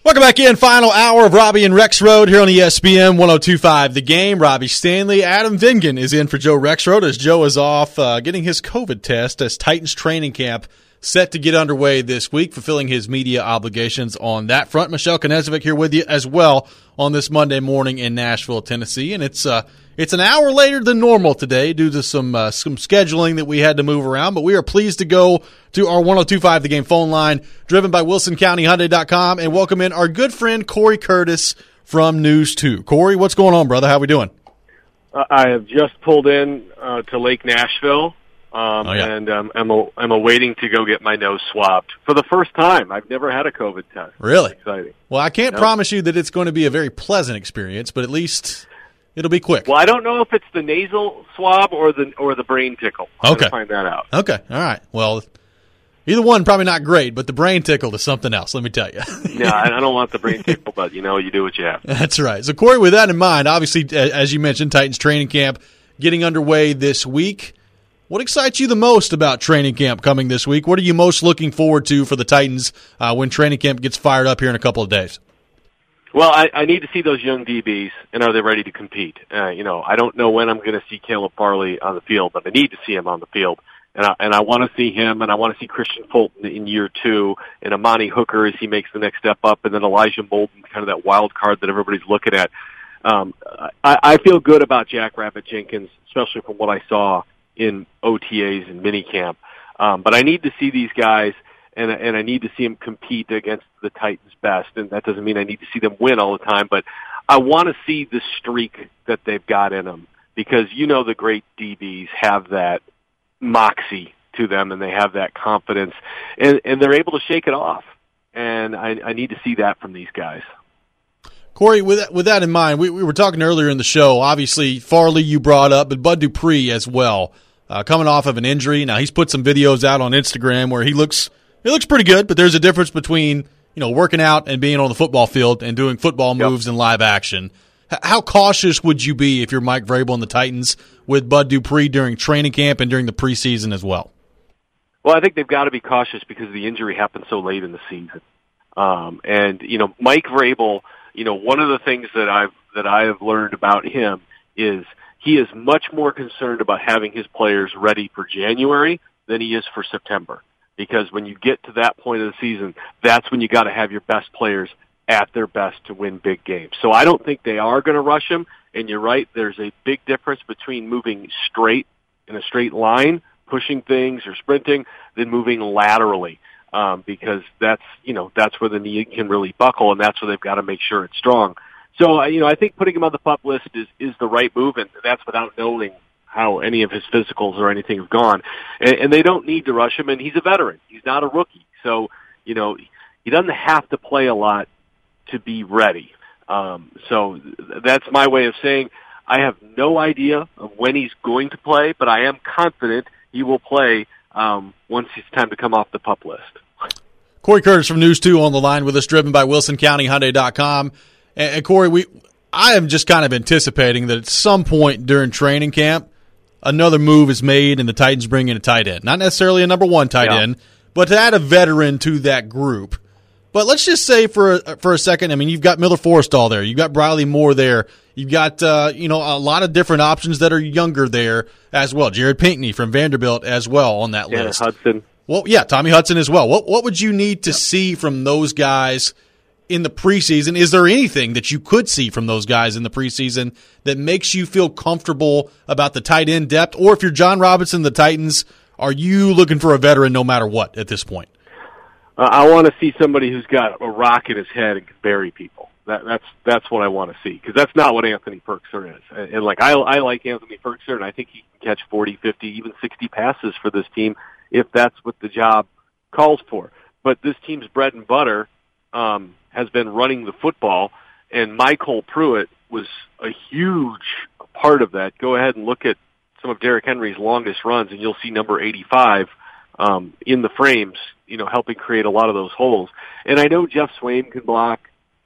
Welcome back in. Final hour of Robbie and Rex Road here on ESPN 102.5 The Game. Robbie Stanley, Adam Vingan is in for Joe Rexroad as Joe is off getting his COVID test as Titans training camp set to get underway this week, fulfilling his media obligations on that front. Michelle Knezovic here with you as well on this Monday morning in Nashville, Tennessee. And it's an hour later than normal today due to some scheduling that we had to move around, but we are pleased to go to our 102.5 The Game phone line, driven by WilsonCountyHyundai.com, and welcome in our good friend Corey Curtis from News 2. Corey, what's going on, brother? How we doing? I have just pulled in to Lake Nashville, and I'm awaiting to go get my nose swabbed for the first time. I've never had a COVID test. Really? It's exciting. Well, I can't promise you that it's going to be a very pleasant experience, but at least it'll be quick. Well, I don't know if it's the nasal swab or the brain tickle. I'm going to find that out. Okay, all right. Well, either one probably not great, but the brain tickle is something else, let me tell you. Yeah, I don't want the brain tickle, but you do what you have. That's right. So, Corey, with that in mind, obviously, as you mentioned, Titans training camp getting underway this week. What excites you the most about training camp coming this week? What are you most looking forward to for the Titans when training camp gets fired up here in a couple of days? Well, I need to see those young DBs, and are they ready to compete? I don't know when I'm going to see Caleb Farley on the field, but I need to see him on the field. And I want to see him, and I want to see Christian Fulton in year 2, and Amani Hooker as he makes the next step up, and then Elijah Molden, kind of that wild card that everybody's looking at. I feel good about Jack Rabbit Jenkins, especially from what I saw in OTAs and minicamp. But I need to see these guys, and I need to see them compete against the Titans' best. And that doesn't mean I need to see them win all the time, but I want to see the streak that they've got in them, because the great DBs have that moxie to them, and they have that confidence, and they're able to shake it off. And I need to see that from these guys. Corey, with that in mind, we were talking earlier in the show. Obviously, Farley you brought up, but Bud Dupree as well, coming off of an injury. Now he's put some videos out on Instagram where he looks pretty good, but there's a difference between working out and being on the football field and doing football moves in live action. How cautious would you be if you're Mike Vrabel and the Titans with Bud Dupree during training camp and during the preseason as well? Well, I think they've got to be cautious because the injury happened so late in the season. Mike Vrabel, one of the things that I have learned about him is he is much more concerned about having his players ready for January than he is for September. Because when you get to that point of the season, that's when you got to have your best players at their best to win big games. So I don't think they are going to rush him. And you're right, there's a big difference between moving straight in a straight line, pushing things or sprinting, than moving laterally. Because that's where the knee can really buckle, and that's where they've got to make sure it's strong. So, I think putting him on the PUP list is the right move, and that's without knowing how any of his physicals or anything have gone. And they don't need to rush him, and he's a veteran. He's not a rookie. So, he doesn't have to play a lot to be ready. So that's my way of saying I have no idea of when he's going to play, but I am confident he will play once it's time to come off the PUP list. Corey Curtis from News 2 on the line with us, driven by WilsonCountyHyundai.com. And Corey, I am just kind of anticipating that at some point during training camp, another move is made and the Titans bring in a tight end. Not necessarily a number 1 tight end, but to add a veteran to that group. But let's just say for a second, you've got Miller Forrestall there. You've got Briley Moore there. You've got, a lot of different options that are younger there as well. Jared Pinkney from Vanderbilt as well on that list. Hudson. Well, yeah, Tommy Hudson as well. What would you need to see from those guys in the preseason? Is there anything that you could see from those guys in the preseason that makes you feel comfortable about the tight end depth? Or if you're John Robinson, the Titans, are you looking for a veteran no matter what at this point? I want to see somebody who's got a rock in his head and can bury people. That's what I want to see, because that's not what Anthony Firkser is. And I like Anthony Firkser, and I think he can catch 40, 50, even 60 passes for this team if that's what the job calls for. But this team's bread and butter has been running the football, and Michael Pruitt was a huge part of that. Go ahead and look at some of Derrick Henry's longest runs, and you'll see number 85 in the frames, helping create a lot of those holes. And I know Jeff Swaim can block,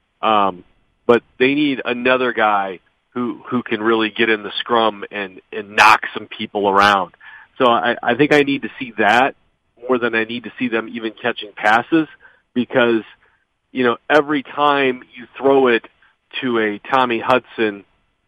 but they need another guy who can really get in the scrum and knock some people around. So I think I need to see that more than I need to see them even catching passes, because every time you throw it to a Tommy Hudson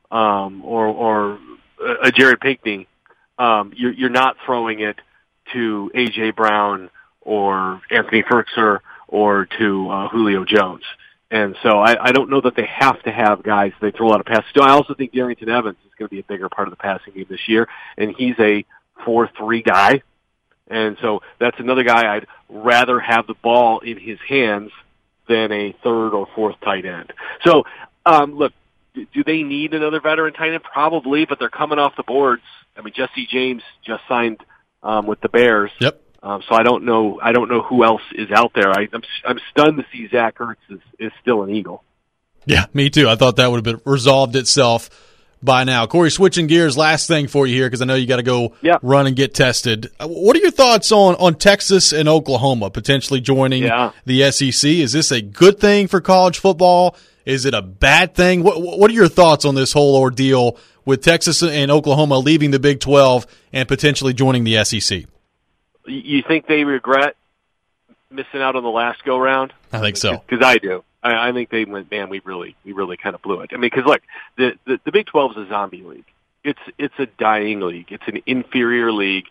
or a Jared Pinkney, you're not throwing it to A.J. Brown or Anthony Firkser or to Julio Jones. And so I don't know that they have to have guys that throw a lot of passes. I also think Darrington Evans is going to be a bigger part of the passing game this year, and he's a 4-3 guy. And so that's another guy I'd rather have the ball in his hands than a third or fourth tight end. So, look, do they need another veteran tight end? Probably, but they're coming off the boards. I mean, Jesse James just signed with the Bears. Yep. So I don't know who else is out there. I'm stunned to see Zach Ertz is still an Eagle. Yeah, me too. I thought that would have been resolved itself by now. Corey, switching gears, last thing for you here, because I know you got to go run and get tested. What are your thoughts on Texas and Oklahoma potentially joining the SEC? Is this a good thing for college football? Is it a bad thing? What are your thoughts on this whole ordeal with Texas and Oklahoma leaving the Big 12 and potentially joining the SEC? You think they regret missing out on the last go-round? I think so. Because I do. I think they went, man, we really kind of blew it. I mean, because look, the Big 12 is a zombie league. It's a dying league. It's an inferior league.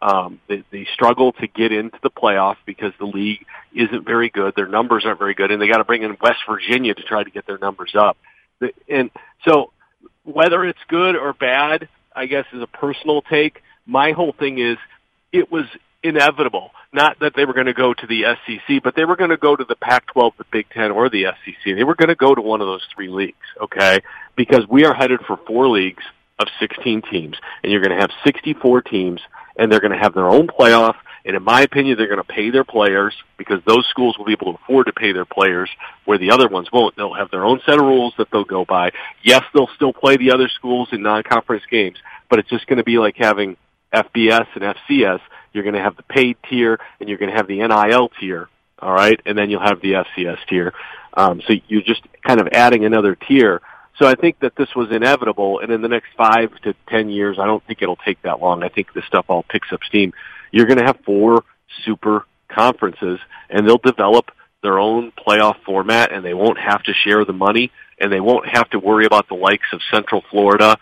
They struggle to get into the playoff because the league isn't very good. Their numbers aren't very good, and they got to bring in West Virginia to try to get their numbers up. And so, whether it's good or bad, I guess is a personal take. My whole thing is, it was inevitable. Not that they were going to go to the SEC, but they were going to go to the Pac-12, the Big Ten, or the SEC. They were going to go to one of those three leagues, okay? Because we are headed for 4 leagues of 16 teams, and you're going to have 64 teams, and they're going to have their own playoff, and in my opinion, they're going to pay their players because those schools will be able to afford to pay their players where the other ones won't. They'll have their own set of rules that they'll go by. Yes, they'll still play the other schools in non-conference games, but it's just going to be like having FBS and FCS. You're going to have the paid tier, and you're going to have the NIL tier, all right? And then you'll have the FCS tier. So you're just kind of adding another tier. So I think that this was inevitable, and in the next 5 to 10 years, I don't think it'll take that long. I think this stuff all picks up steam. You're going to have 4 super conferences, and they'll develop their own playoff format, and they won't have to share the money, and they won't have to worry about the likes of Central Florida,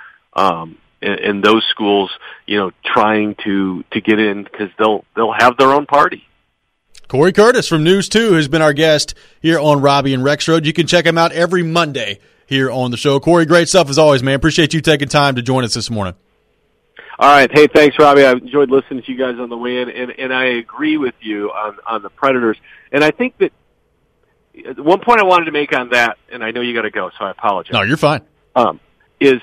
and those schools, trying to get in because they'll have their own party. Corey Curtis from News 2 has been our guest here on Robbie and Rex Road. You can check him out every Monday here on the show. Corey, great stuff as always, man. Appreciate you taking time to join us this morning. All right. Hey, thanks, Robbie. I enjoyed listening to you guys on the way in, and I agree with you on the Predators. And I think that one point I wanted to make on that, and I know you got to go, so I apologize. No, you're fine. Is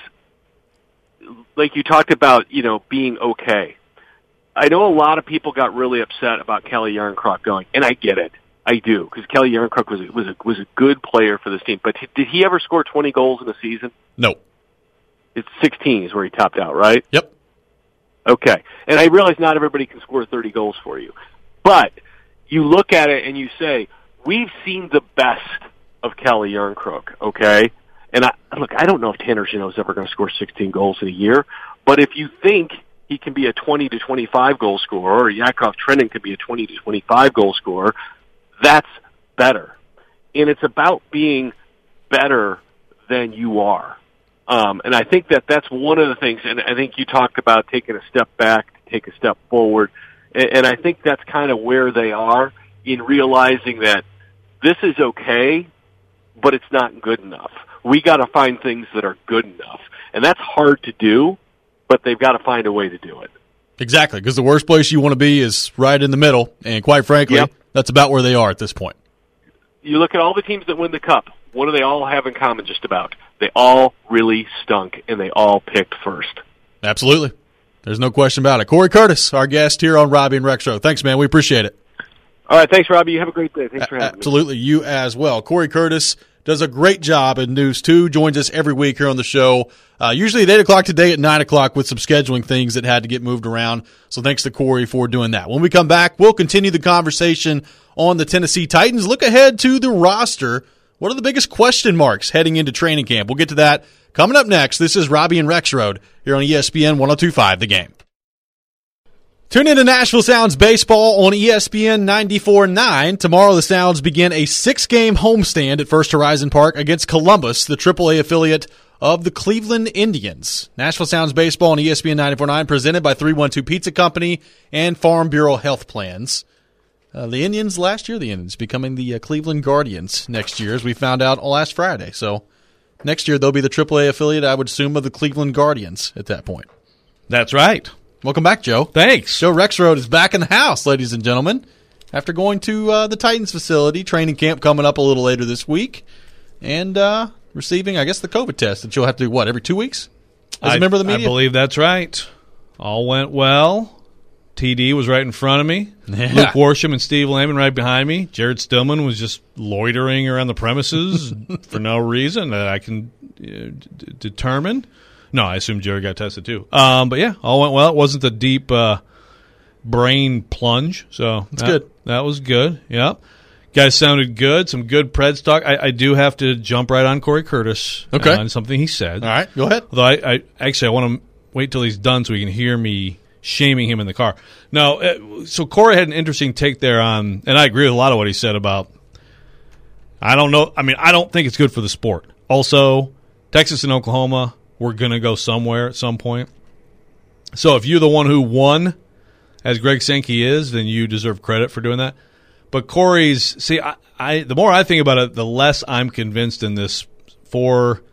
like you talked about, being okay. I know a lot of people got really upset about Kelly Yarncroc going, and I get it. I do, because Kelly Yarncroc was a good player for this team. But did he ever score 20 goals in a season? No. It's 16 is where he topped out, right? Yep. Okay. And I realize not everybody can score 30 goals for you. But you look at it and you say, we've seen the best of Kelly Yarncroc, okay? And I don't know if Tanner Jeannot is ever going to score 16 goals in a year, but if you think he can be a 20 to 25 goal scorer, or Yakov Trenin could be a 20 to 25 goal scorer, that's better. And it's about being better than you are. And I think that's one of the things, and I think you talked about taking a step back, take a step forward, and I think that's kind of where they are in realizing that this is okay, but it's not good enough. We got to find things that are good enough. And that's hard to do, but they've got to find a way to do it. Exactly, because the worst place you want to be is right in the middle, and quite frankly, that's about where they are at this point. You look at all the teams that win the Cup, what do they all have in common just about? They all really stunk, and they all picked first. Absolutely. There's no question about it. Corey Curtis, our guest here on Robbie and Rex Show. Thanks, man. We appreciate it. All right, thanks, Robbie. You have a great day. Thanks for having me. Absolutely. You as well. Corey Curtis does a great job in News 2, joins us every week here on the show, usually at 8 o'clock today, at 9 o'clock with some scheduling things that had to get moved around. So thanks to Corey for doing that. When we come back, we'll continue the conversation on the Tennessee Titans. Look ahead to the roster. What are the biggest question marks heading into training camp? We'll get to that coming up next. This is Robbie and Rex Road here on ESPN 102.5 The Game. Tune in to Nashville Sounds Baseball on ESPN 94.9. Tomorrow the Sounds begin a 6-game homestand at First Horizon Park against Columbus, the AAA affiliate of the Cleveland Indians. Nashville Sounds Baseball on ESPN 94.9 presented by 312 Pizza Company and Farm Bureau Health Plans. The Indians last year, the Indians becoming the Cleveland Guardians next year, as we found out last Friday. So next year they'll be the AAA affiliate, I would assume, of the Cleveland Guardians at that point. That's right. Welcome back, Joe. Thanks. Joe Rexrode is back in the house, ladies and gentlemen, after going to the Titans facility. Training camp coming up a little later this week, and receiving, I guess, the COVID test that you'll have to do, every 2 weeks? As a member of the media? I believe that's right. All went well. TD was right in front of me. Yeah. Luke Worsham and Steve Layman right behind me. Jared Stillman was just loitering around the premises for no reason that I can determine. No, I assume Jared got tested too. But yeah, all went well. It wasn't a deep brain plunge, so that's good. That was good. Yeah, guys sounded good. Some good Preds talk. I do have to jump right on Corey Curtis. Okay, on something he said. All right, go ahead. Although I want to wait till he's done so he can hear me shaming him in the car. No, so Corey had an interesting take there on, and I agree with a lot of what he said about. I don't know. I mean, I don't think it's good for the sport. Also, Texas and Oklahoma. We're going to go somewhere at some point. So if you're the one who won, as Greg Sankey is, then you deserve credit for doing that. But Corey's, the more I think about it, the less I'm convinced in this four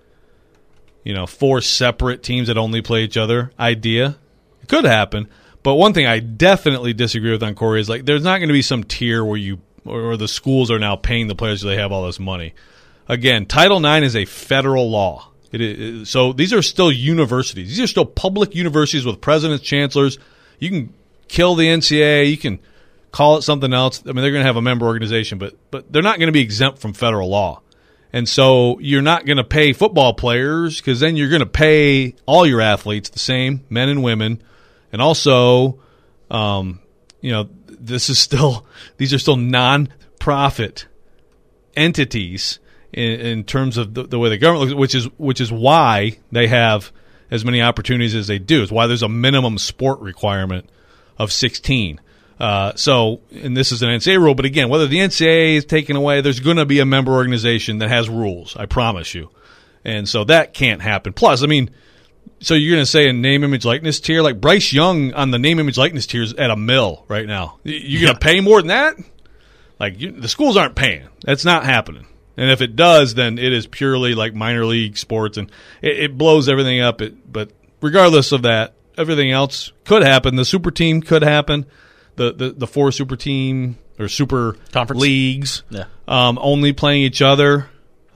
separate teams that only play each other idea. It could happen. But one thing I definitely disagree with on Corey is there's not going to be some tier where the schools are now paying the players so they have all this money. Again, Title IX is a federal law. So these are still universities. These are still public universities with presidents, chancellors. You can kill the NCAA. You can call it something else. I mean, they're going to have a member organization, but they're not going to be exempt from federal law. And so you're not going to pay football players because then you're going to pay all your athletes the same, men and women. And also, these are still non-profit entities. In terms of the way the government looks, which is why they have as many opportunities as they do. It's why there's a minimum sport requirement of 16. And this is an NCAA rule, but again, whether the NCAA is taken away, there's going to be a member organization that has rules, I promise you. And so that can't happen. Plus, I mean, so you're going to say a name, image, likeness tier? Like Bryce Young on the name, image, likeness tier is at $1 million right now. You're going to pay more than that? The schools aren't paying. That's not happening. And if it does, then it is purely like minor league sports, and it blows everything up. But regardless of that, everything else could happen. The super team could happen. The four super team or super conference leagues, only playing each other.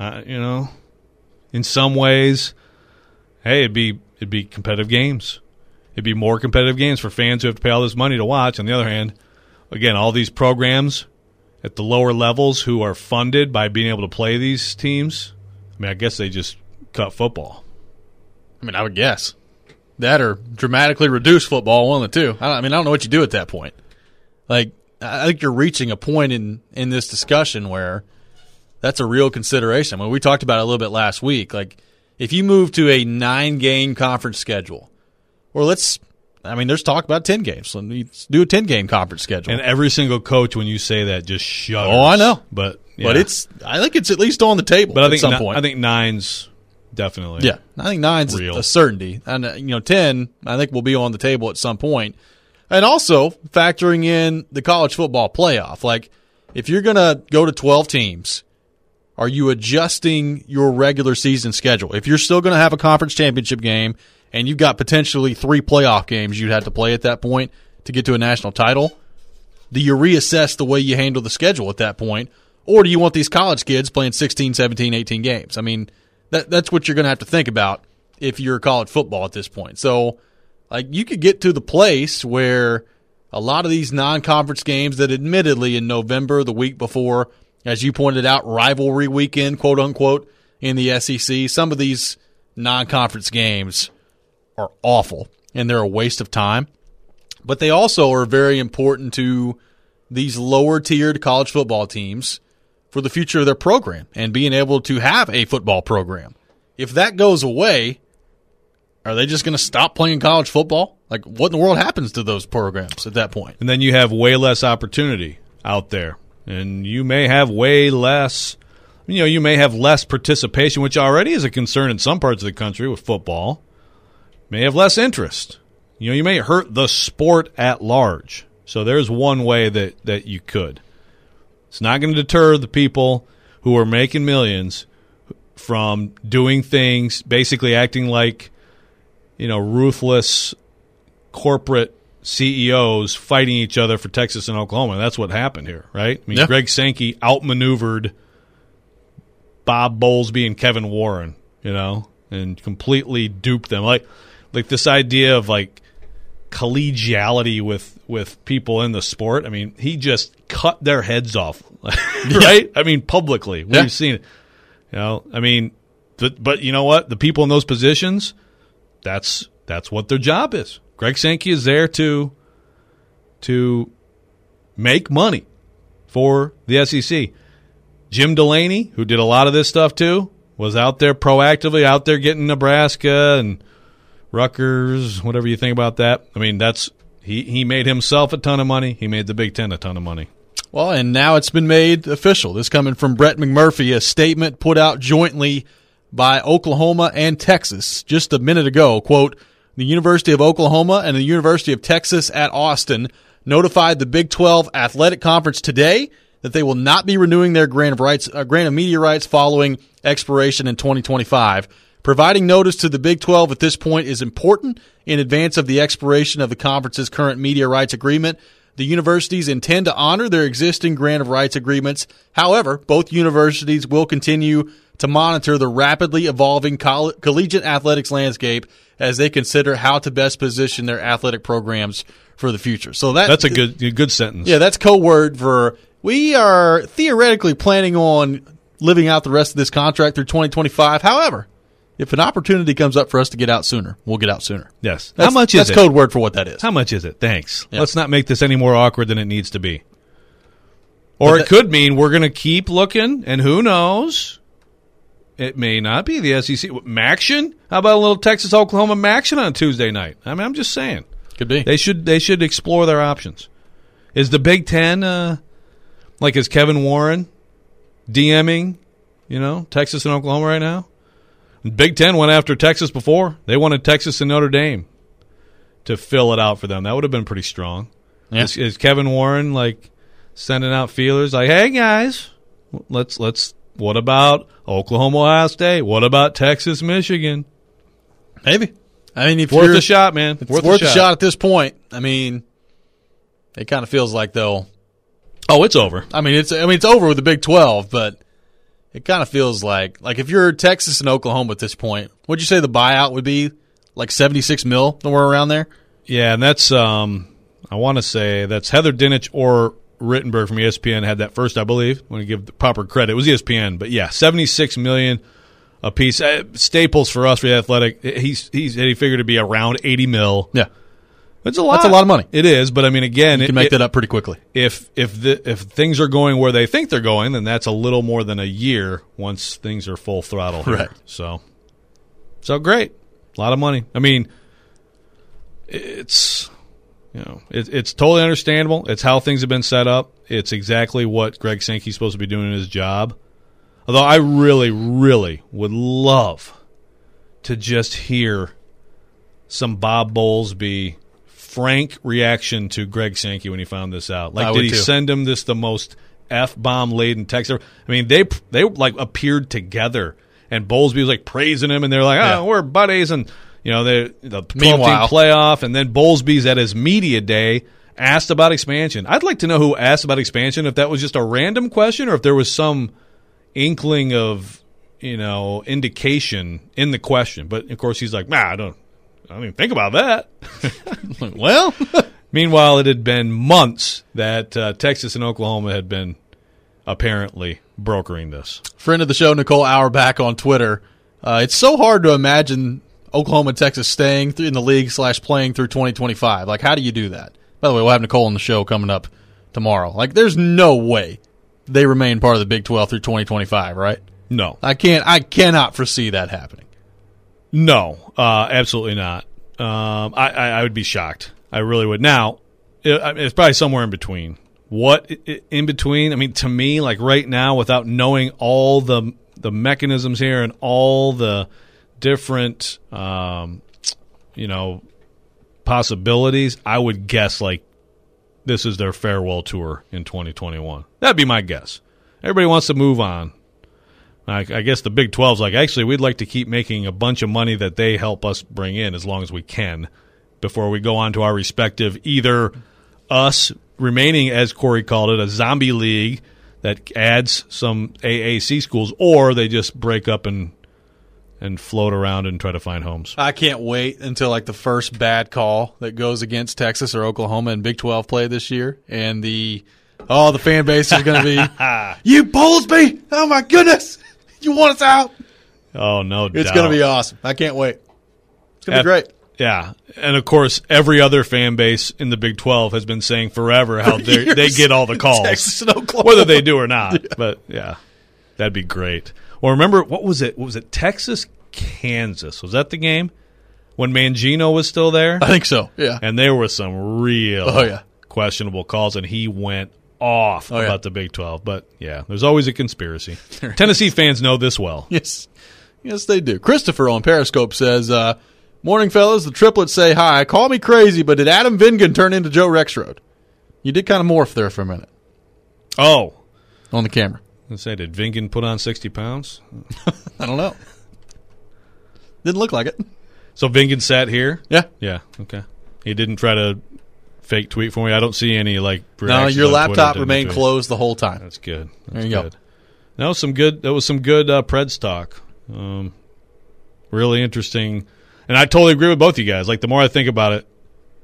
In some ways, hey, it'd be competitive games. It'd be more competitive games for fans who have to pay all this money to watch. On the other hand, again, all these programs at the lower levels who are funded by being able to play these teams, I mean, I guess they just cut football. I mean, I would guess. That or dramatically reduce football, one of the two. I don't know what you do at that point. I think you're reaching a point in this discussion where that's a real consideration. I mean, we talked about it a little bit last week. If you move to a 9-game conference schedule, or there's talk about 10 games. So let's do a 10-game conference schedule. And every single coach, when you say that, just shudders. Oh, I know. But I think it's at least on the table at some point. I think 9's definitely I think 9's real. A certainty. And, 10, I think will be on the table at some point. And also factoring in the college football playoff. If you're going to go to 12 teams, are you adjusting your regular season schedule? If you're still going to have a conference championship game and you've got potentially 3 playoff games you'd have to play at that point to get to a national title, do you reassess the way you handle the schedule at that point? Or do you want these college kids playing 16, 17, 18 games? I mean, that's what you're going to have to think about if you're college football at this point. So, you could get to the place where a lot of these non-conference games that admittedly in November, the week before, as you pointed out, rivalry weekend, quote unquote, in the SEC, some of these non-conference games are awful and they're a waste of time. But they also are very important to these lower-tiered college football teams for the future of their program and being able to have a football program. If that goes away, are they just going to stop playing college football? Like, what in the world happens to those programs at that point? And then you have way less opportunity out there. And you may have way less, you may have less participation, which already is a concern in some parts of the country with football. May have less interest. You may hurt the sport at large. So there's one way that you could. It's not going to deter the people who are making millions from doing things, basically acting like, ruthless corporate CEOs fighting each other for Texas and Oklahoma. That's what happened here, right? I mean, yeah. Greg Sankey outmaneuvered Bob Bowlesby and Kevin Warren, and completely duped them. Like this idea of collegiality with people in the sport. I mean, he just cut their heads off, right? I mean, publicly. We've seen it. But you know what? The people in those positions, that's what their job is. Greg Sankey is there to make money for the SEC. Jim Delaney, who did a lot of this stuff too, was out there proactively, out there getting Nebraska and Rutgers, whatever you think about that. I mean, he made himself a ton of money. He made the Big Ten a ton of money. Well, and now it's been made official. This coming from Brett McMurphy, a statement put out jointly by Oklahoma and Texas just a minute ago. Quote, the University of Oklahoma and the University of Texas at Austin notified the Big 12 Athletic Conference today that they will not be renewing their grant of media rights following expiration in 2025. Providing notice to the Big 12 at this point is important in advance of the expiration of the conference's current media rights agreement. The universities intend to honor their existing grant of rights agreements. However, both universities will continue to monitor the rapidly evolving collegiate athletics landscape as they consider how to best position their athletic programs for the future. So that's a good sentence. Yeah, that's code word for we are theoretically planning on living out the rest of this contract through 2025. However, if an opportunity comes up for us to get out sooner, we'll get out sooner. Yes. How much is it? That's code word for what that is. How much is it? Thanks. Yeah. Let's not make this any more awkward than it needs to be. Or it could mean we're going to keep looking, and who knows? It may not be the SEC. Maction? How about a little Texas-Oklahoma Maction on Tuesday night? I mean, I'm just saying. Could be. They should explore their options. Is the Big Ten, is Kevin Warren DMing, Texas and Oklahoma right now? Big Ten went after Texas before. They wanted Texas and Notre Dame to fill it out for them. That would have been pretty strong. Yeah. Is Kevin Warren sending out feelers like, hey guys, let's what about Oklahoma, Ohio State? What about Texas, Michigan? Maybe. I mean, if worth a shot, man. It's worth a shot at this point. I mean, it kind of feels like they'll. Oh, it's over. I mean, it's over with the Big 12, but it kind of feels like if you're Texas and Oklahoma at this point, would you say the buyout would be like $76 million, somewhere around there? Yeah, and that's I want to say that's Heather Dinich or Rittenberg from ESPN had that first, I believe. I want to give the proper credit. It was ESPN, but yeah, $76 million a piece. Staples for us for the Athletic. He figured it'd be around $80 million. Yeah, it's a lot. That's a lot of money. It is, but I mean, again, you can make that up pretty quickly. If things are going where they think they're going, then that's a little more than a year once things are full throttle here. Right. So great, a lot of money. I mean, it's totally understandable. It's how things have been set up. It's exactly what Greg Sankey's supposed to be doing in his job. Although I really, really would love to just hear some Bob Bowlesby frank reaction to Greg Sankey when he found this out. Did he send him the most F-bomb laden text ever? I mean, they appeared together, and Bowlesby was praising him, and they're like, we're buddies, and the 12-team playoff, and then Bowlesby's at his media day asked about expansion. I'd like to know who asked about expansion, if that was just a random question or if there was some inkling of, indication in the question. But, of course, he's like, I don't even think about that. Well, meanwhile, it had been months that Texas and Oklahoma had been apparently brokering this. Friend of the show, Nicole Auerbach on Twitter. It's so hard to imagine Oklahoma and Texas staying in the league / playing through 2025. How do you do that? By the way, we'll have Nicole on the show coming up tomorrow. There's no way they remain part of the Big 12 through 2025, right? No. I cannot foresee that happening. No, absolutely not. I would be shocked. I really would. Now, it's probably somewhere in between. What in between? I mean, to me, like right now, without knowing all the mechanisms here and all the different, possibilities, I would guess like this is their farewell tour in 2021. That'd be my guess. Everybody wants to move on. I guess the Big 12's like, actually, we'd like to keep making a bunch of money that they help us bring in as long as we can before we go on to our respective, either us remaining, as Corey called it, a zombie league that adds some AAC schools, or they just break up and float around and try to find homes. I can't wait until like the first bad call that goes against Texas or Oklahoma in Big 12 play this year, and the fan base is going to be, you Bowlesby! Oh my goodness! You want us out? Oh, no doubt. It's going to be awesome. I can't wait. It's going to be great. Yeah. And, of course, every other fan base in the Big 12 has been saying forever how they get all the calls. Texas and Oklahoma. Whether they do or not. Yeah. But, yeah, that'd be great. Well, remember, what was it? Was it Texas, Kansas? Was that the game? When Mangino was still there? I think so, yeah. And there were some real questionable calls, and he went off about the Big 12. But, yeah, there's always a conspiracy. Tennessee fans know this well. Yes, they do. Christopher on Periscope says, morning, fellas. The triplets say hi. Call me crazy, but did Adam Vingan turn into Joe Rexrode? You did kind of morph there for a minute. Oh. On the camera. I say, did Vingan put on 60 pounds? I don't know. Didn't look like it. So Vingan sat here? Yeah. Yeah, okay. He didn't try to fake tweet for me. I don't see any No, your laptop remained closed the whole time. That's good. There you go. That was some good Preds talk. Really interesting. And I totally agree with both you guys. Like, the more I think about it,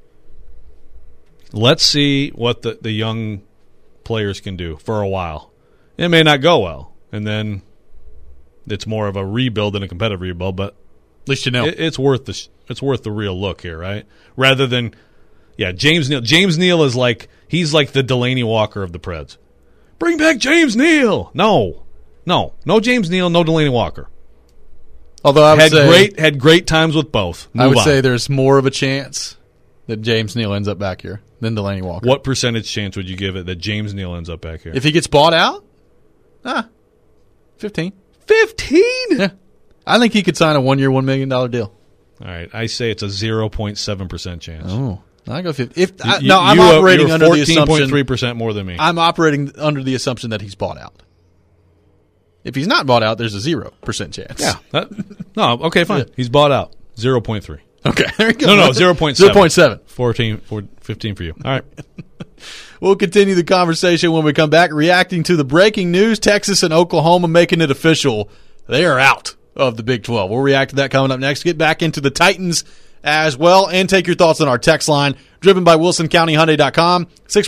let's see what the young players can do for a while. It may not go well, and then it's more of a rebuild than a competitive rebuild, but at least you know. It's worth the real look here, right? Rather than, James Neal. James Neal is like, he's like the Delaney Walker of the Preds. Bring back James Neal. No James Neal, no Delaney Walker. Although I would had great times with both. I would say there's more of a chance that James Neal ends up back here than Delaney Walker. What percentage chance would you give it that James Neal ends up back here? If he gets bought out? 15. 15? Yeah. I think he could sign a 1-year, $1 million deal. All right. I say it's a 0.7% chance. Oh. I go 50. I'm operating under the assumption 14.3% more than me. I'm operating under the assumption that he's bought out. If he's not bought out, there's a 0% chance. Yeah. Okay, fine. Yeah. He's bought out. 0.3. Okay, there you go. No, 0.7. 0.7. 15 for you. All right. We'll continue the conversation when we come back, reacting to the breaking news, Texas and Oklahoma making it official. They are out of the Big 12. We'll react to that coming up next. Get back into the Titans as well, and take your thoughts on our text line, driven by WilsonCountyHyundai.com,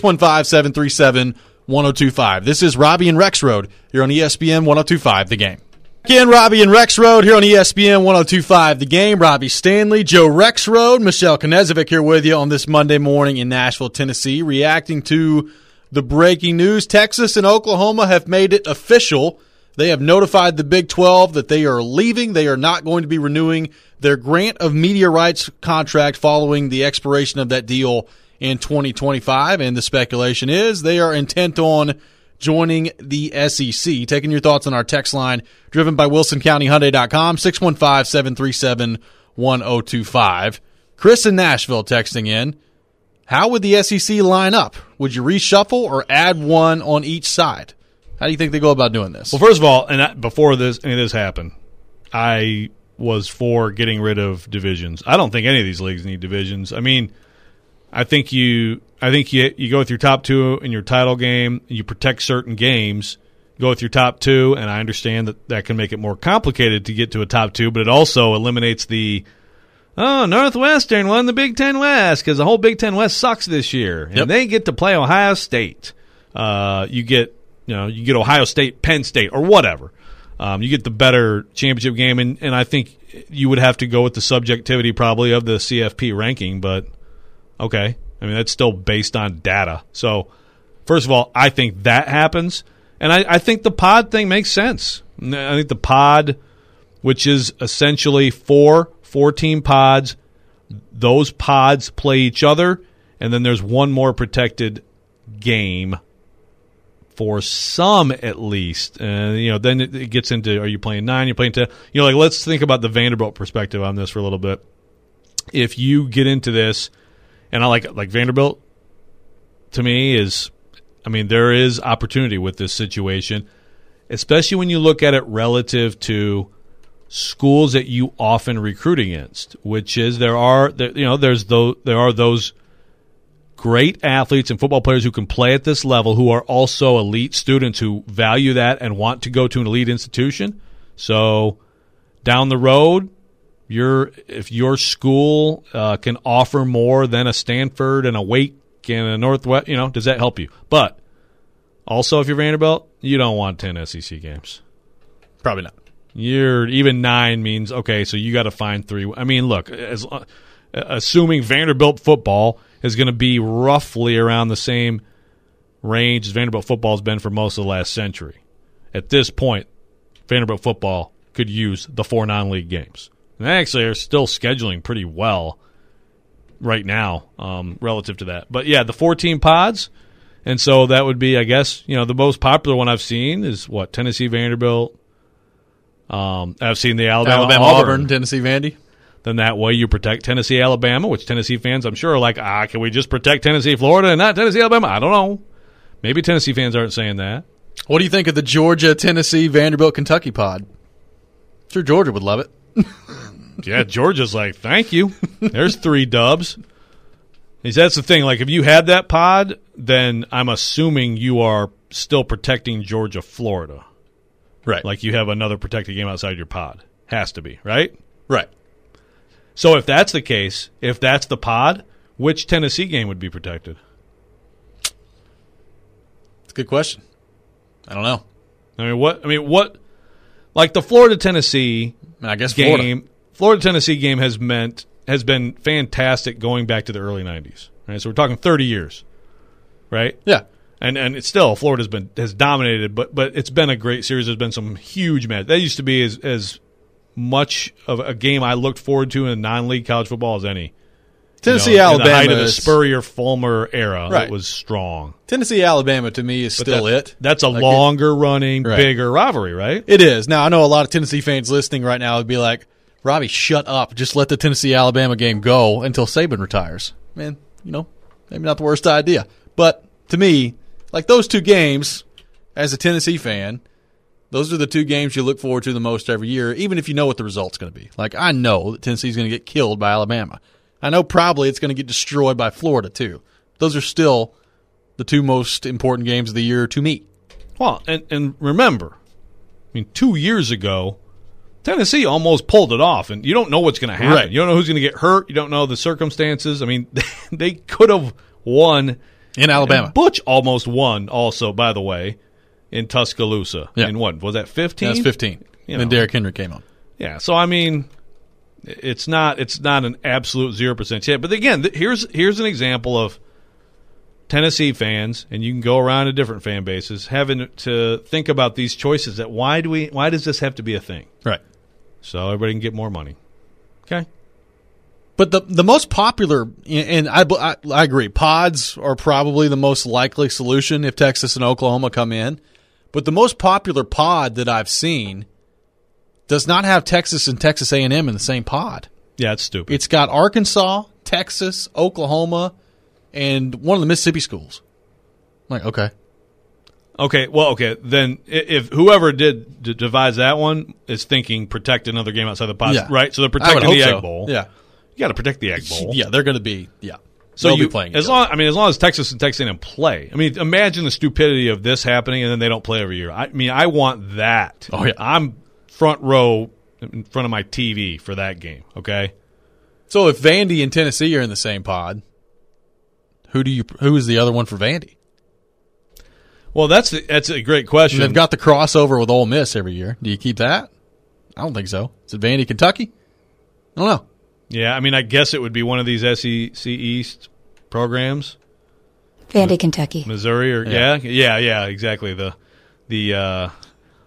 615-737-1025. This is Robbie and Rexrode here on ESPN 1025, The Game. Again, Robbie and Rexrode here on ESPN 1025, The Game. Robbie Stanley, Joe Rexrode, Michelle Knezovic here with you on this Monday morning in Nashville, Tennessee, reacting to the breaking news. Texas and Oklahoma have made it official. They have notified the Big 12 that they are leaving. They are not going to be renewing their grant of media rights contract following the expiration of that deal in 2025. And the speculation is they are intent on joining the SEC. Taking your thoughts on our text line, driven by WilsonCountyHyundai.com, 615-737-1025. Chris in Nashville texting in, how would the SEC line up? Would you reshuffle or add one on each side? How do you think they go about doing this? Well, first of all, before any of this happened, I was for getting rid of divisions. I don't think any of these leagues need divisions. I mean, I think you go with your top two in your title game. You protect certain games. Go with your top two, and I understand that can make it more complicated to get to a top two, but it also eliminates the Northwestern won the Big Ten West because the whole Big Ten West sucks this year, and they get to play Ohio State. You get Ohio State, Penn State, or whatever. You get the better championship game, and I think you would have to go with the subjectivity probably of the CFP ranking, but okay. I mean, that's still based on data. So, first of all, I think that happens, and I think the pod thing makes sense. I think the pod which is essentially four team pods. Those pods play each other, and then there's one more protected game for some at least. Then it gets into, are you playing 9, you're playing 10? Let's think about the Vanderbilt perspective on this for a little bit. If you get into this, and I like Vanderbilt, to me there is opportunity with this situation, especially when you look at it relative to schools that you often recruit against, which is there are those great athletes and football players who can play at this level who are also elite students who value that and want to go to an elite institution. So down the road, if your school can offer more than a Stanford and a Wake and a Northwest, does that help you? But also, if you're Vanderbilt, you don't want 10 SEC games. Probably not. Even 9 means, okay, so you got to find 3. I mean, look, assuming Vanderbilt football is going to be roughly around the same range as Vanderbilt football has been for most of the last century. At this point, Vanderbilt football could use the 4 non-league games. And they actually are still scheduling pretty well right now relative to that. But, yeah, the 4-team pods, and so that would be, I guess, the most popular one I've seen is, Tennessee, Vanderbilt. I've seen the Alabama Auburn, Tennessee, Vandy. Then that way you protect Tennessee, Alabama, which Tennessee fans, I'm sure, are like, can we just protect Tennessee, Florida, and not Tennessee, Alabama? I don't know. Maybe Tennessee fans aren't saying that. What do you think of the Georgia, Tennessee, Vanderbilt, Kentucky pod? I'm sure Georgia would love it. Yeah, Georgia's like, thank you. There's 3 dubs. That's the thing. Like, if you had that pod, then I'm assuming you are still protecting Georgia, Florida. Right. Like you have another protected game outside your pod. Has to be, right? Right. So if that's the case, if that's the pod, which Tennessee game would be protected? It's a good question. I don't know. What? Like the Florida-Tennessee I guess game, Florida-Tennessee game has been fantastic going back to the early 90s. Right? So we're talking 30 years, right? Yeah. And it's still Florida's has dominated, but it's been a great series. There's been some huge matches. That used to be as much of a game I looked forward to in non-league college football as any. Tennessee, Alabama, in the height of the Spurrier-Fulmer era, right. It was strong. Tennessee, Alabama, to me, is still it. That's a longer-running, bigger rivalry, right? It is. Now, I know a lot of Tennessee fans listening right now would be like, Robbie, shut up. Just let the Tennessee-Alabama game go until Saban retires. Man, maybe not the worst idea. But to me, like those 2 games, as a Tennessee fan, those are the 2 games you look forward to the most every year, even if you know what the result's going to be. Like, I know that Tennessee's going to get killed by Alabama. I know probably it's going to get destroyed by Florida, too. Those are still the 2 most important games of the year to me. Well, and remember, 2 years ago, Tennessee almost pulled it off, and you don't know what's going to happen. Right. You don't know who's going to get hurt. You don't know the circumstances. They could have won. In Alabama. And Butch almost won also, by the way, in Tuscaloosa. Yeah. In what? Was that 15? That's 15. And then Derrick Henry came on. Yeah, so it's not an absolute 0% chance. But again, here's an example of Tennessee fans, and you can go around to different fan bases, having to think about these choices. That why does this have to be a thing? Right. So everybody can get more money. Okay. But the most popular, and I agree, pods are probably the most likely solution if Texas and Oklahoma come in. But the most popular pod that I've seen does not have Texas and Texas A&M in the same pod. Yeah, it's stupid. It's got Arkansas, Texas, Oklahoma, and one of the Mississippi schools. I'm like, okay. Okay. Then if whoever did devise that one is thinking protect another game outside the pod, right? So they're protecting the Egg Bowl. Yeah. You got to protect the Egg Bowl. Yeah, they're going to be. Yeah, so they'll be playing. As long as Texas and Texas A&M play. Imagine the stupidity of this happening and then they don't play every year. I want that. Oh yeah, I'm front row in front of my TV for that game. Okay. So if Vandy and Tennessee are in the same pod, who is the other one for Vandy? Well, that's a great question. And they've got the crossover with Ole Miss every year. Do you keep that? I don't think so. Is it Vandy, Kentucky? I don't know. Yeah, I guess it would be one of these SEC East programs. Vandy, Kentucky. Missouri, or yeah, exactly. The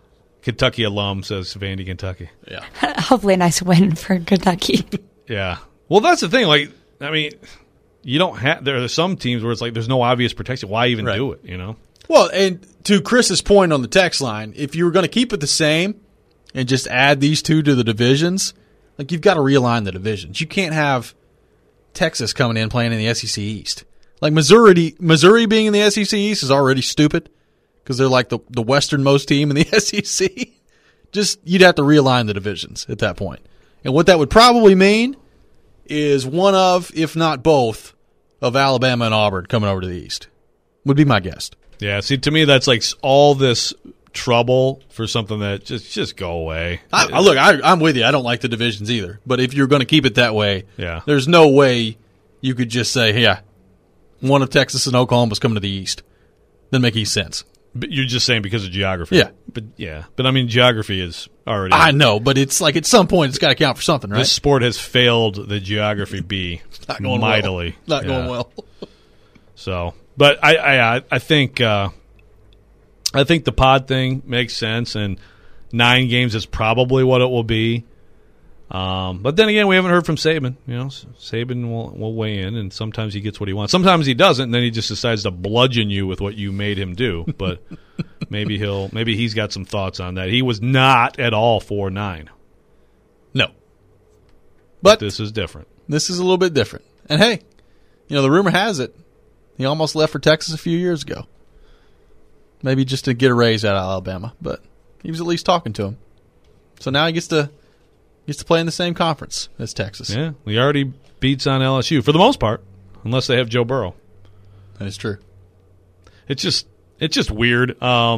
Kentucky alum, says Vandy, Kentucky. Yeah. Hopefully a nice win for Kentucky. Yeah. Well, that's the thing. Like, I mean, you don't have. There are some teams where it's like there's no obvious protection. Why even do it? You know. Well, and to Chris's point on the text line, if you were going to keep it the same and just add these two to the divisions, like you've got to realign the divisions. You can't have Texas coming in playing in the SEC East. Like Missouri being in the SEC East is already stupid because they're like the westernmost team in the SEC. Just you'd have to realign the divisions at that point. And what that would probably mean is one of, if not both, of Alabama and Auburn coming over to the East. Would be my guess. Yeah, see, to me, that's like all this trouble for something that just go away. I'm with you. I don't like the divisions either. But if you're going to keep it that way, yeah, there's no way you could just say, yeah, one of Texas and Oklahoma's coming to the East. Doesn't make any sense. But you're just saying because of geography. Yeah. But I mean, geography is already. I know, but it's like at some point it's got to count for something, right? This sport has failed the geography bee mightily. Going well. So, but I think the pod thing makes sense, and 9 games is probably what it will be. But then again, we haven't heard from Saban. You know, Saban will weigh in, and sometimes he gets what he wants. Sometimes he doesn't, and then he just decides to bludgeon you with what you made him do. But maybe he's got some thoughts on that. He was not at all for 9. No, but this is different. This is a little bit different. And hey, you know, the rumor has it he almost left for Texas a few years ago. Maybe just to get a raise out of Alabama, but he was at least talking to him. So now he gets to play in the same conference as Texas. Yeah, he already beats on LSU for the most part, unless they have Joe Burrow. That is true. It's just weird.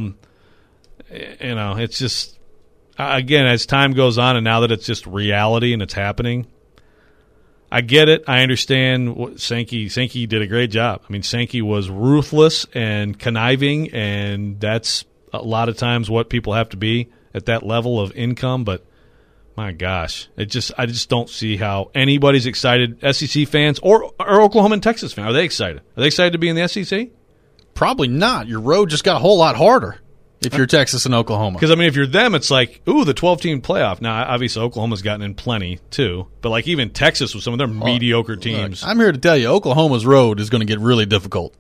It's just again as time goes on, and now that it's just reality and it's happening. I get it. I understand what Sankey did a great job. I mean, Sankey was ruthless and conniving, and that's a lot of times what people have to be at that level of income. But my gosh, I just don't see how anybody's excited. SEC fans or Oklahoma and Texas fans, are they excited? Are they excited to be in the SEC? Probably not. Your road just got a whole lot harder if you're Texas and Oklahoma. Because, I mean, if you're them, it's like, ooh, the 12-team playoff. Now, obviously, Oklahoma's gotten in plenty, too. But, like, even Texas with some of their mediocre teams. Look, I'm here to tell you, Oklahoma's road is going to get really difficult.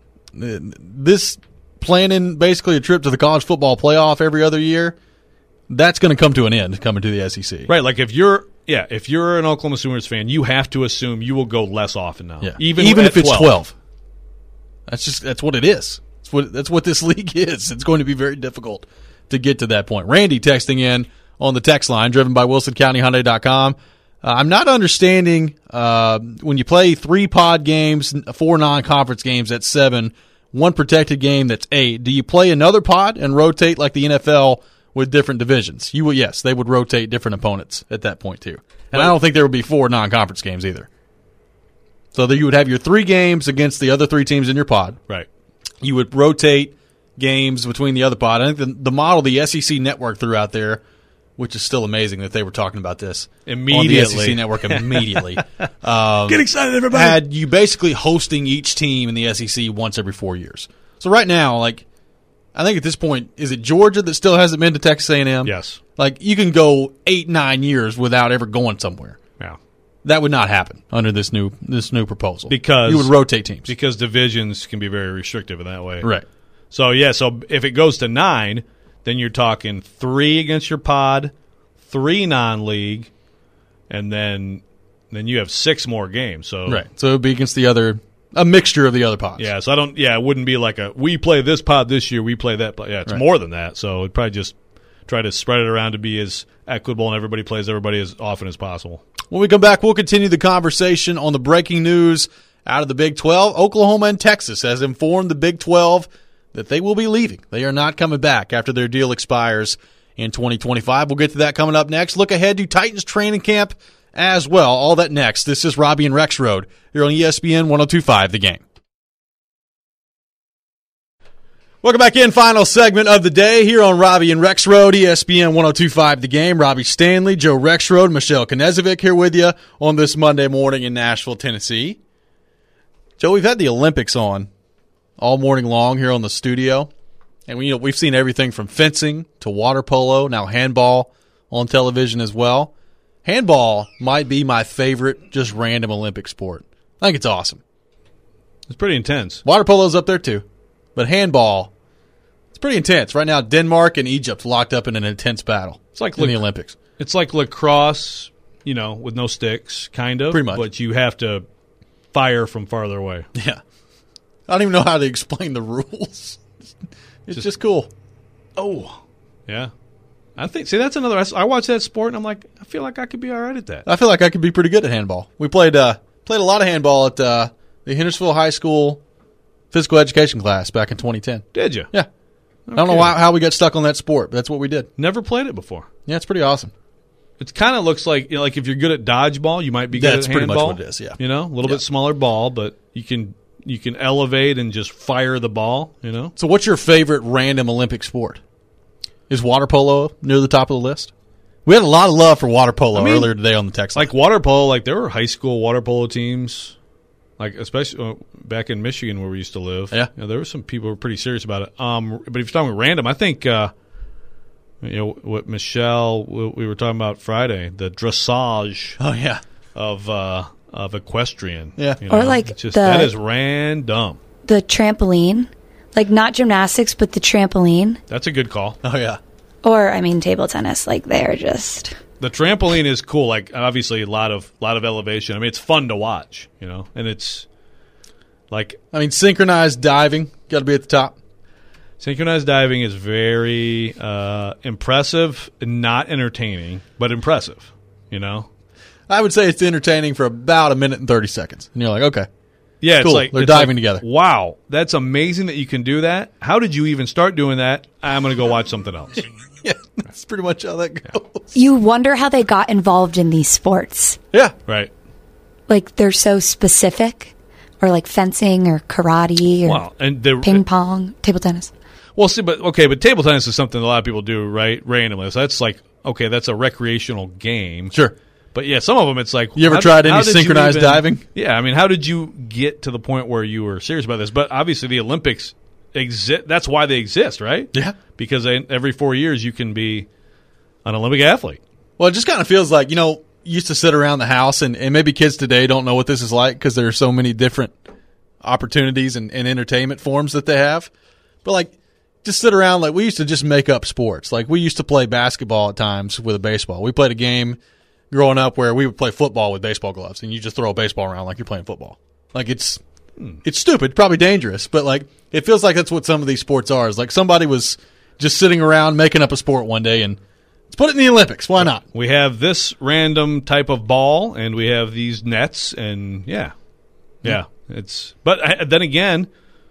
This planning basically a trip to the college football playoff every other year, that's going to come to an end coming to the SEC. Right, like if you're an Oklahoma Sooners fan, you have to assume you will go less often now. Yeah. Even if it's 12. That's what it is. That's what this league is. It's going to be very difficult to get to that point. Randy texting in on the text line, driven by WilsonCountyHyundai.com. I'm not understanding when you play 3 pod games, 4 non-conference games, that's 7, 1 protected game, that's 8. Do you play another pod and rotate like the NFL with different divisions? Yes, they would rotate different opponents at that point too. And I don't think there would be 4 non-conference games either. So that you would have your 3 games against the other 3 teams in your pod. Right. You would rotate games between the other pod. I think the model the SEC network threw out there, which is still amazing that they were talking about this immediately on the SEC network immediately. Get excited, everybody! Had you basically hosting each team in the SEC once every 4 years. So right now, like, I think at this point, is it Georgia that still hasn't been to Texas A&M? Yes. Like, you can go 8-9 years without ever going somewhere. Yeah. That would not happen under this new proposal. Because you would rotate teams. Because divisions can be very restrictive in that way. Right. So if it goes to 9, then you're talking 3 against your pod, 3 non-league, and then you have 6 more games. So right. So it would be against a mixture of the other pods. Yeah, so it wouldn't be like we play this pod this year, we play that pod. Yeah, it's more than that. So it'd probably just try to spread it around to be as equitable and everybody plays everybody as often as possible. When we come back, we'll continue the conversation on the breaking news out of the Big 12. Oklahoma and Texas has informed the Big 12 that they will be leaving. They are not coming back after their deal expires in 2025. We'll get to that coming up next. Look ahead to Titans training camp as well. All that next. This is Robbie and Rex Road here on ESPN 102.5 The Game. Welcome back in. Final segment of the day here on Robbie and Rex Road, ESPN 102.5 The Game. Robbie Stanley, Joe Rexrode, Michelle Knezovic here with you on this Monday morning in Nashville, Tennessee. Joe, we've had the Olympics on all morning long here on the studio. And we've seen everything from fencing to water polo, now handball on television as well. Handball might be my favorite just random Olympic sport. I think it's awesome. It's pretty intense. Water polo's up there too. But handball, it's pretty intense. Right now, Denmark and Egypt locked up in an intense battle. It's like in the Olympics. It's like lacrosse, with no sticks, kind of. Pretty much. But you have to fire from farther away. Yeah. I don't even know how to explain the rules. It's just cool. Oh. Yeah. That's another. I watch that sport and I'm like, I feel like I could be all right at that. I feel like I could be pretty good at handball. We played a lot of handball at the Hendersonville High School physical education class back in 2010. Did you? Yeah. Okay. I don't know how we got stuck on that sport, but that's what we did. Never played it before. Yeah, it's pretty awesome. It kind of looks like like if you're good at dodgeball, you might be good at handball. That's pretty much what it is. Yeah. A little bit smaller ball, but you can elevate and just fire the ball. So, what's your favorite random Olympic sport? Is water polo near the top of the list? We had a lot of love for water polo earlier today on the text line. Like water polo, like there were high school water polo teams, like especially back in Michigan where we used to live. Yeah, there were some people who were pretty serious about it. But if you're talking random, I think what Michelle we were talking about Friday, the dressage. Oh yeah, of equestrian. Yeah, or like that is random. The trampoline. Like, not gymnastics, but the trampoline. That's a good call. Oh, yeah. Or, table tennis. Like, they're just... The trampoline is cool. Like, obviously, a lot of elevation. It's fun to watch, and it's like... synchronized diving, got to be at the top. Synchronized diving is very impressive, not entertaining, but impressive, I would say it's entertaining for about 1 minute and 30 seconds. And you're like, okay. Yeah, cool. It's like they're diving together. Wow, that's amazing that you can do that. How did you even start doing that? I'm going to go watch something else. Yeah, that's pretty much how that goes. You wonder how they got involved in these sports. Yeah. Right. Like, they're so specific. Or like fencing or karate or ping pong, table tennis. Well, see, but table tennis is something a lot of people do, right, randomly. So that's like, that's a recreational game. Sure. But yeah, some of them it's like... You ever tried any synchronized diving? Yeah, how did you get to the point where you were serious about this? But obviously the Olympics exist. That's why they exist, right? Yeah. Because every 4 years you can be an Olympic athlete. Well, it just kind of feels like, you used to sit around the house, and maybe kids today don't know what this is like because there are so many different opportunities and entertainment forms that they have. But, like, just sit around. Like, we used to just make up sports. Like, we used to play basketball at times with a baseball. We played a game growing up where we would play football with baseball gloves, and you just throw a baseball around like you're playing football. Like, it's stupid, probably dangerous, but like it feels like that's what some of these sports are. Is like somebody was just sitting around making up a sport one day and let's put it in the Olympics. Why not? We have this random type of ball, and we have these nets, and yeah. But then again,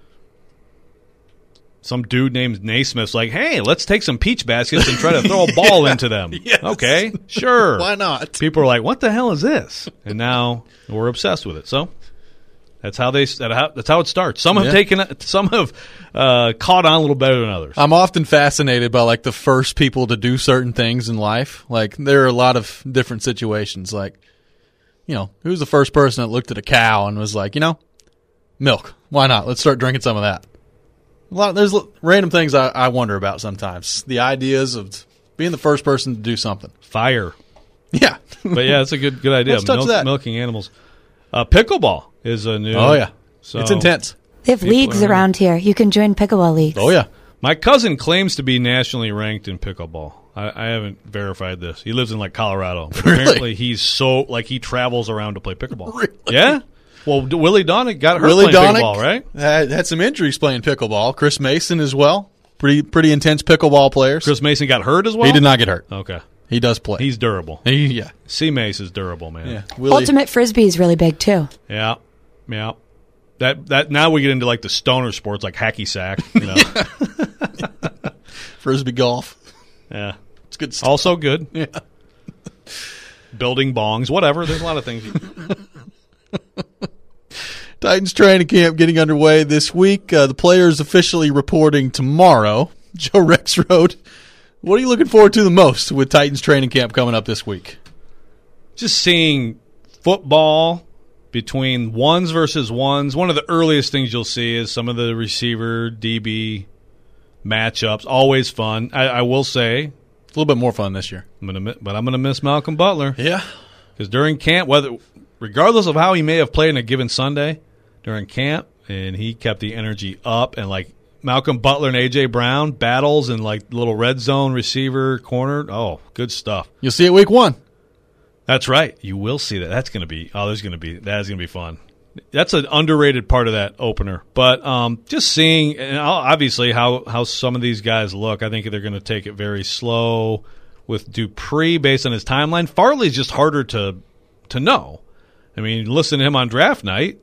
some dude named Naismith's like, hey, let's take some peach baskets and try to throw a ball into them. Yes. Okay, sure. Why not? People are like, what the hell is this? And now we're obsessed with it. So that's how it starts. Some have caught on a little better than others. I'm often fascinated by like the first people to do certain things in life. Like there are a lot of different situations. Like, who's the first person that looked at a cow and was like, milk. Why not? Let's start drinking some of that. There's random things I wonder about sometimes. The ideas of being the first person to do something. Fire. Yeah. But yeah, it's a good idea. Let's touch that. Milking animals. Pickleball is a new... Oh, yeah. So it's intense. They have leagues around here. You can join pickleball leagues. Oh, yeah. My cousin claims to be nationally ranked in pickleball. I haven't verified this. He lives in like Colorado. But really? Apparently he's he travels around to play pickleball. Really? Yeah? Well, Willie Donick got hurt playing pickleball, right? Had some injuries playing pickleball. Chris Mason as well. Pretty intense pickleball players. Chris Mason got hurt as well? He did not get hurt. Okay. He does play. He's durable. Yeah. C-Mace is durable, man. Yeah. Ultimate Frisbee is really big, too. Yeah. Yeah. That now we get into like the stoner sports like hacky sack, Frisbee golf. Yeah. It's good stuff. Also good. Yeah. Building bongs, whatever. There's a lot of things. Titans training camp getting underway this week. The players officially reporting tomorrow. Joe Rexrode, what are you looking forward to the most with Titans training camp coming up this week? Just seeing football between ones versus ones. One of the earliest things you'll see is some of the receiver DB matchups. Always fun. I will say, a little bit more fun this year. I'm gonna miss Malcolm Butler. Yeah, because during camp, regardless of how he may have played in a given Sunday during camp, and he kept the energy up, and like Malcolm Butler and A.J. Brown battles and like little red zone receiver corner. Oh, good stuff. You'll see it week 1. That's right. You will see that. That is going to be fun. That's an underrated part of that opener. But just seeing, and obviously how some of these guys look, I think they're going to take it very slow with Dupree based on his timeline. Farley's just harder to know. I mean, listen to him on draft night.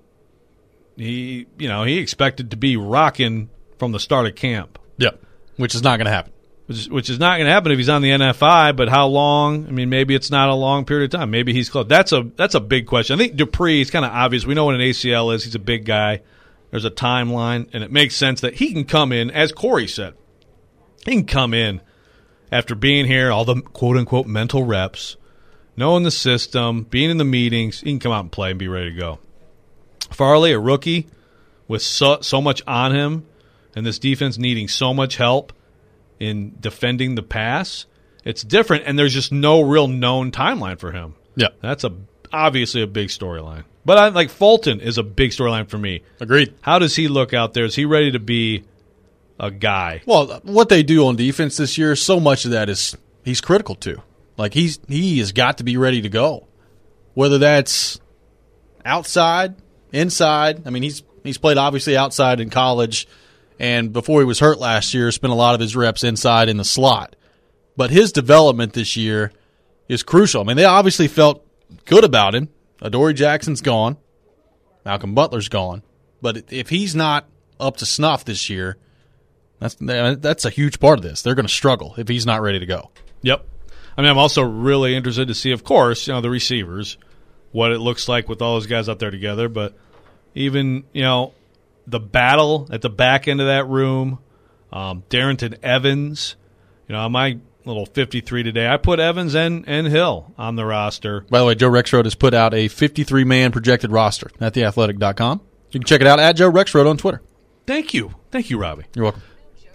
He expected to be rocking from the start of camp. Yep, which is not going to happen. Which is not going to happen if he's on the NFI, but how long? I mean, maybe it's not a long period of time. Maybe he's close. That's a big question. I think Dupree is kind of obvious. We know what an ACL is. He's a big guy. There's a timeline, and it makes sense that he can come in, as Corey said, he can come in after being here, all the quote-unquote mental reps, knowing the system, being in the meetings. He can come out and play and be ready to go. Farley, a rookie with so much on him, and this defense needing so much help in defending the pass, it's different, and there's just no real known timeline for him. Yeah, that's obviously a big storyline. But Fulton is a big storyline for me. Agreed. How does he look out there? Is he ready to be a guy? Well, what they do on defense this year, so much of that is he's critical to. Like he has got to be ready to go, whether that's outside, inside. I mean, he's played obviously outside in college. And before he was hurt last year, spent a lot of his reps inside in the slot. But his development this year is crucial. I mean, they obviously felt good about him. Adoree Jackson's gone. Malcolm Butler's gone. But if he's not up to snuff this year, that's a huge part of this. They're going to struggle if he's not ready to go. Yep. I mean, I'm also really interested to see, of course, the receivers, what it looks like with all those guys out there together. But even, the battle at the back end of that room, Darrington Evans, on my little 53 today, I put Evans and Hill on the roster. By the way, Joe Rexrode has put out a 53-man projected roster at theathletic.com. You can check it out at Joe Rexrode on Twitter. Thank you, Robbie. You're welcome.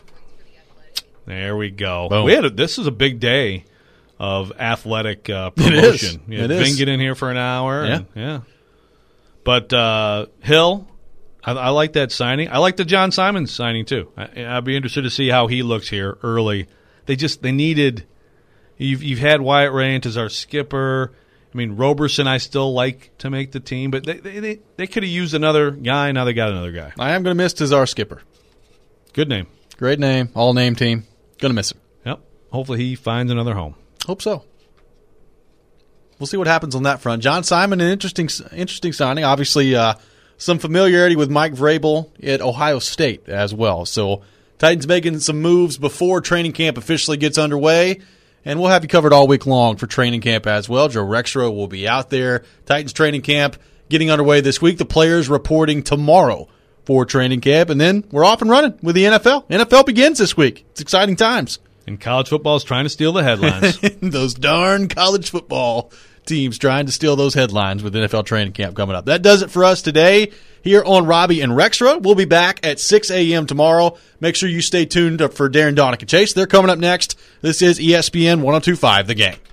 There we go. Boom. This is a big day of athletic promotion. It is. Ving get in here for an hour. Yeah. Yeah. But Hill, I like that signing. I like the John Simons signing too. I'd be interested to see how he looks here early. They needed. You've had Wyatt Raint as our skipper. I mean, Roberson I still like to make the team, but they could have used another guy. Now they got another guy. I am going to miss our skipper. Good name. Great name. All name team. Going to miss him. Yep. Hopefully he finds another home. Hope so. We'll see what happens on that front. John Simon, an interesting signing. Obviously, some familiarity with Mike Vrabel at Ohio State as well. So Titans making some moves before training camp officially gets underway, and we'll have you covered all week long for training camp as well. Joe Rexrode will be out there. Titans training camp getting underway this week. The players reporting tomorrow for training camp, and then we're off and running with the NFL. NFL begins this week. It's exciting times. And college football is trying to steal the headlines. Those darn college football teams trying to steal those headlines with NFL training camp coming up. That does it for us today here on Robbie and Rexrode. We'll be back at 6 a.m. tomorrow. Make sure you stay tuned for Darren, Donick, and Chase. They're coming up next. This is ESPN 102.5 The Game.